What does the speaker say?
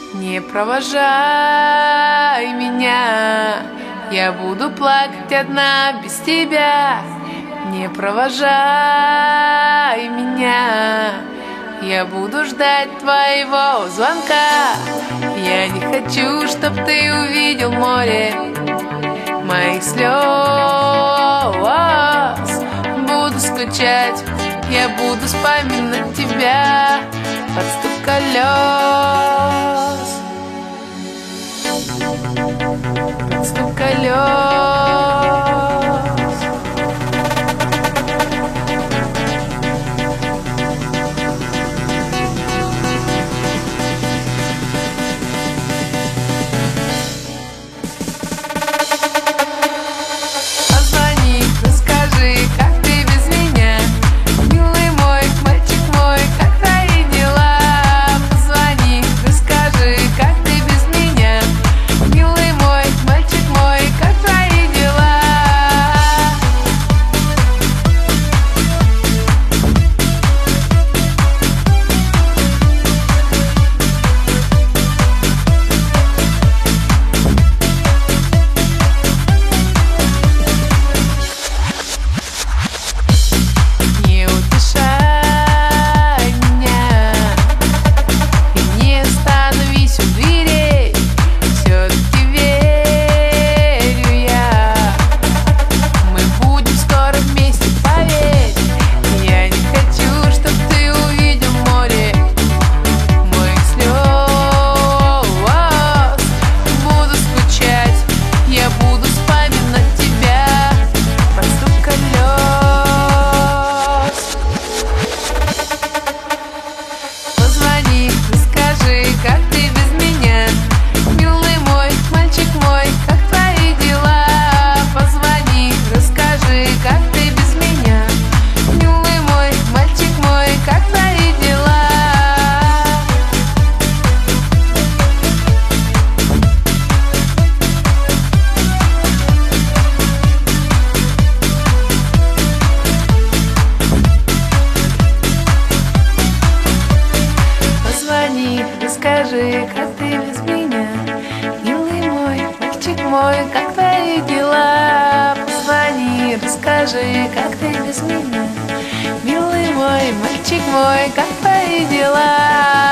Не провожай меня, я буду плакать одна без тебя. Не провожай меня, я буду ждать твоего звонка. Я не хочу, чтоб ты увидел море моих слез. Буду скучать, я буду вспоминать тебя под стук колес. Под стук колес. Расскажи, как ты без меня, милый мой, мальчик мой, как твои дела? Позвони, расскажи, как ты без меня, милый мой, мальчик мой, как твои дела?